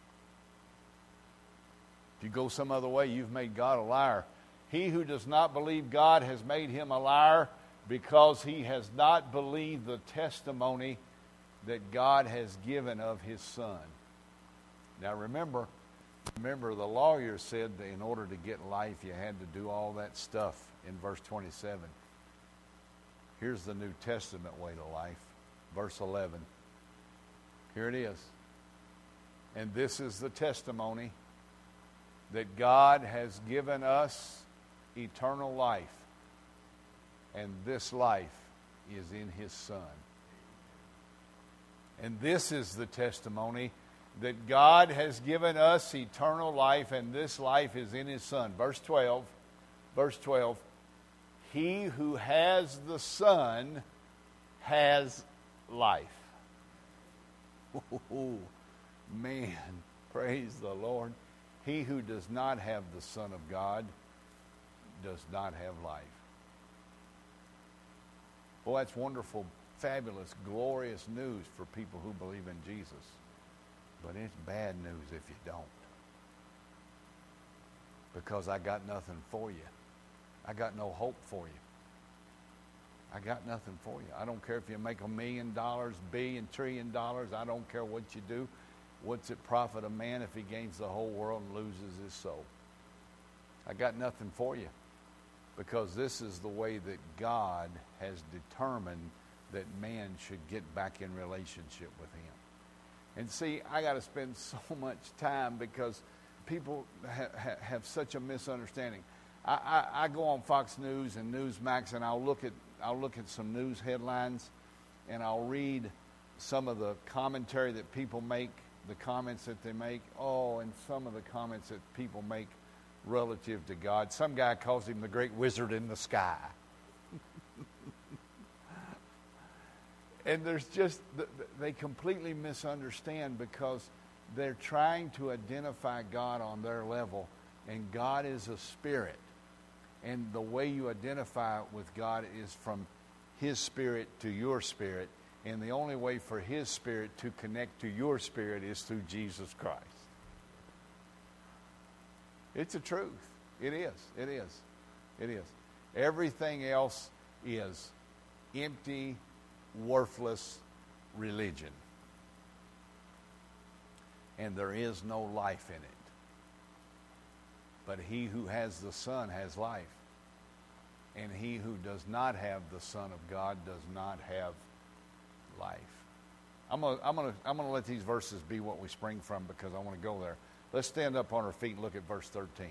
If you go some other way, you've made God a liar. He who does not believe God has made him a liar, because he has not believed the testimony that God has given of his Son. Now remember, remember the lawyer said that in order to get life, you had to do all that stuff in verse twenty-seven. Here's the New Testament way to life. Verse eleven. Here it is. And this is the testimony, that God has given us eternal life, and this life is in his Son. And this is the testimony, that God has given us eternal life, and this life is in his Son. Verse twelve, verse twelve, he who has the Son has life. Ooh, man, praise the Lord. He who does not have the Son of God does not have life. Well, that's wonderful, fabulous, glorious news for people who believe in Jesus. But it's bad news if you don't. Because I got nothing for you. I got no hope for you. I got nothing for you. I don't care if you make a million dollars, billion, trillion dollars. I don't care what you do. What's it profit a man if he gains the whole world and loses his soul? I got nothing for you. Because this is the way that God has determined that man should get back in relationship with him. And see, I got to spend so much time because people ha- ha- have such a misunderstanding. I, I, I go on Fox News and Newsmax, and I'll look at I'll look at some news headlines, and I'll read some of the commentary that people make, the comments that they make. Oh, and some of the comments that people make relative to God. Some guy calls him the great wizard in the sky. And there's just, they completely misunderstand because they're trying to identify God on their level, and God is a spirit. And the way you identify with God is from his spirit to your spirit, and the only way for his spirit to connect to your spirit is through Jesus Christ. It's a truth. It is. It is. It is. Everything else is empty, worthless religion. And there is no life in it. But he who has the Son has life. And he who does not have the Son of God does not have life. I'm going to I'm going to I'm going to let these verses be what we spring from because I want to go there. Let's stand up on our feet and look at verse thirteen.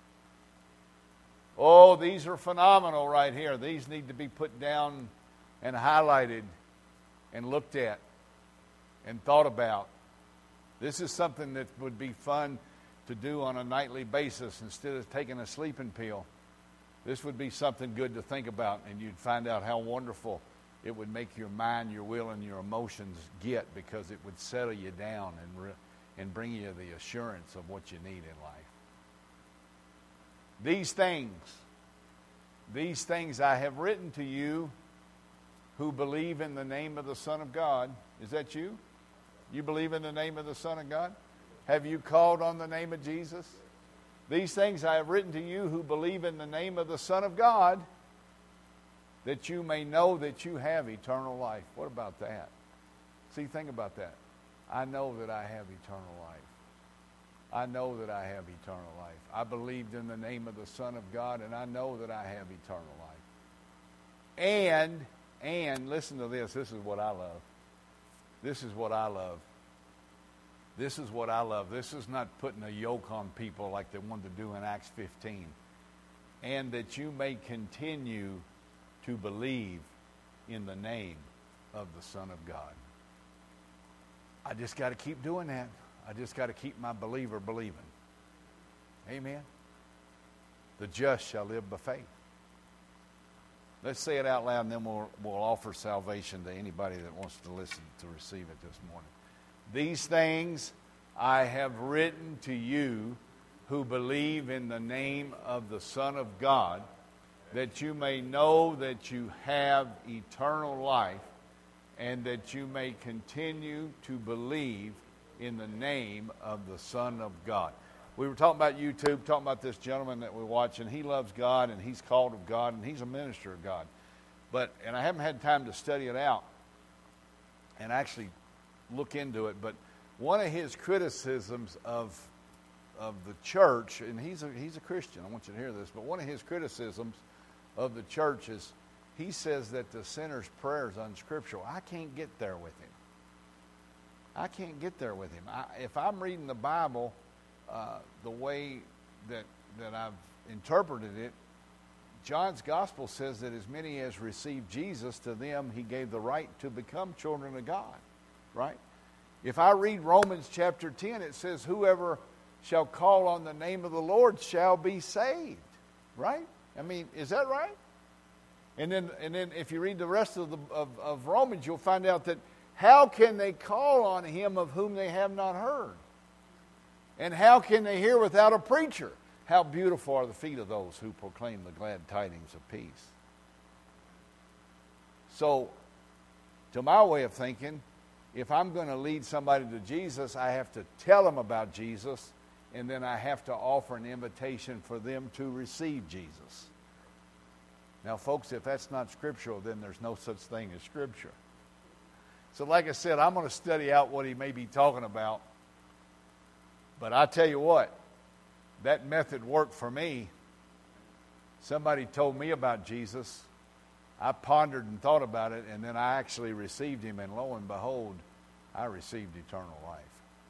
Oh, these are phenomenal right here. These need to be put down and highlighted and looked at and thought about. This is something that would be fun to do on a nightly basis instead of taking a sleeping pill. This would be something good to think about, and you'd find out how wonderful it would make your mind, your will, and your emotions get, because it would settle you down and re- and bring you the assurance of what you need in life. These things, these things I have written to you who believe in the name of the Son of God. Is that you? You believe in the name of the Son of God? Have you called on the name of Jesus? These things I have written to you who believe in the name of the Son of God, that you may know that you have eternal life. What about that? See, think about that. I know that I have eternal life. I know that I have eternal life. I believed in the name of the Son of God, and I know that I have eternal life. And, and, listen to this. This is what I love. This is what I love. This is what I love. This is not putting a yoke on people like they wanted to do in Acts fifteen. And that you may continue to believe in the name of the Son of God. I just got to keep doing that. I just got to keep my believer believing. Amen. The just shall live by faith. Let's say it out loud, and then we'll, we'll offer salvation to anybody that wants to listen to receive it this morning. These things I have written to you who believe in the name of the Son of God, that you may know that you have eternal life, and that you may continue to believe in the name of the Son of God. We were talking about YouTube, talking about this gentleman that we watch, and he loves God, and he's called of God, and he's a minister of God. But, and I haven't had time to study it out and actually look into it, but one of his criticisms of of the church, and he's a, he's a Christian, I want you to hear this, but one of his criticisms of the church is he says that the sinner's prayer is unscriptural. I can't get there with him. I can't get there with him. I, if I'm reading the Bible uh, the way that that I've interpreted it, John's gospel says that as many as received Jesus, to them he gave the right to become children of God, right? If I read Romans chapter ten, it says, whoever shall call on the name of the Lord shall be saved, right? I mean, is that right? And then, and then, if you read the rest of the of, of Romans, you'll find out that how can they call on him of whom they have not heard? And how can they hear without a preacher? How beautiful are the feet of those who proclaim the glad tidings of peace. So, to my way of thinking, if I'm going to lead somebody to Jesus, I have to tell them about Jesus, and then I have to offer an invitation for them to receive Jesus. Now, folks, if that's not scriptural, then there's no such thing as Scripture. So, like I said, I'm going to study out what he may be talking about. But I tell you what, that method worked for me. Somebody told me about Jesus. I pondered and thought about it, and then I actually received him, and lo and behold, I received eternal life.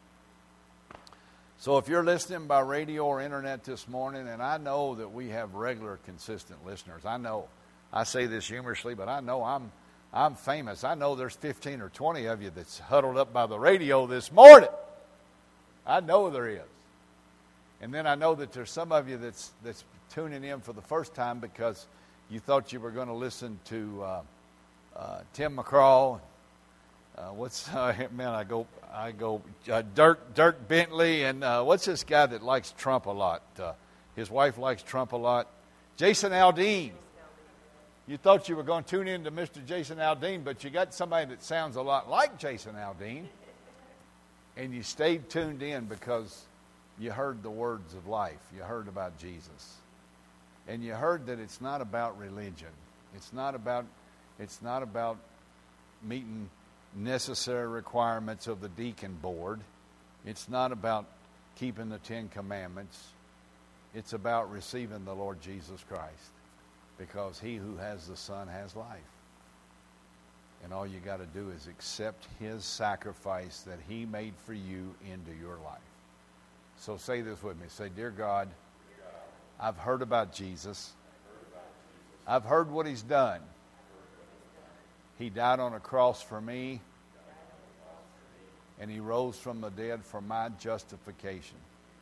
So if you're listening by radio or internet this morning, and I know that we have regular, consistent listeners. I know, I say this humorously, but I know I'm I'm famous. I know there's fifteen or twenty of you that's huddled up by the radio this morning. I know there is. And then I know that there's some of you that's that's tuning in for the first time because you thought you were going to listen to uh, uh, Tim McCraw. Uh, what's uh, man? I go, I go. Uh, Dirk, Dirk Bentley, and uh, what's this guy that likes Trump a lot? Uh, his wife likes Trump a lot. Jason Aldean. You thought you were going to tune in to Mister Jason Aldean, but you got somebody that sounds a lot like Jason Aldean, and you stayed tuned in because you heard the words of life. You heard about Jesus, and you heard that it's not about religion. It's not about. It's not about meeting necessary requirements of the deacon board. It's not about keeping the Ten Commandments. It's about receiving the Lord Jesus Christ, because he who has the Son has life. And all you got to do is accept his sacrifice that he made for you into your life. So say this with me. Say, Dear God, I've heard about Jesus. I've heard what he's done. He died on a cross for me, and he rose from the dead for my justification.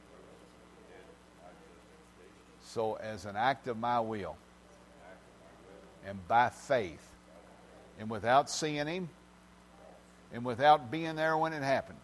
So as an act of my will, and by faith, and without seeing him, and without being there when it happened,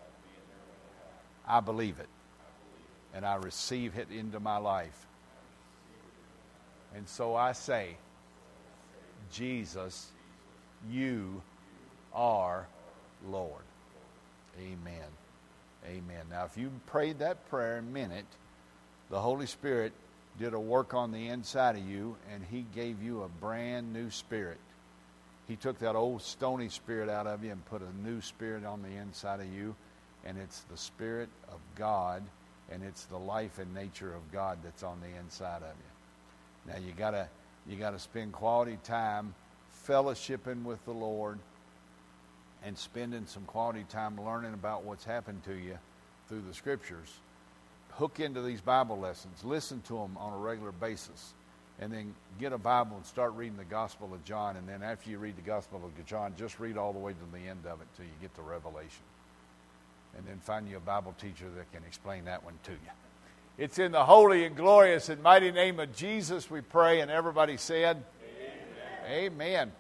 I believe it, and I receive it into my life. And so I say, Jesus, you are Lord. Amen. Amen. Now, if you prayed that prayer and meant it, the Holy Spirit did a work on the inside of you, and he gave you a brand new spirit. He took that old stony spirit out of you and put a new spirit on the inside of you, and it's the Spirit of God, and it's the life and nature of God that's on the inside of you. Now, you gotta you gotta spend quality time fellowshipping with the Lord and spending some quality time learning about what's happened to you through the Scriptures. Hook into these Bible lessons. Listen to them on a regular basis. And then get a Bible and start reading the Gospel of John. And then after you read the Gospel of John, just read all the way to the end of it till you get to Revelation. And then find you a Bible teacher that can explain that one to you. It's in the holy and glorious and mighty name of Jesus we pray. And everybody said, Amen. Amen.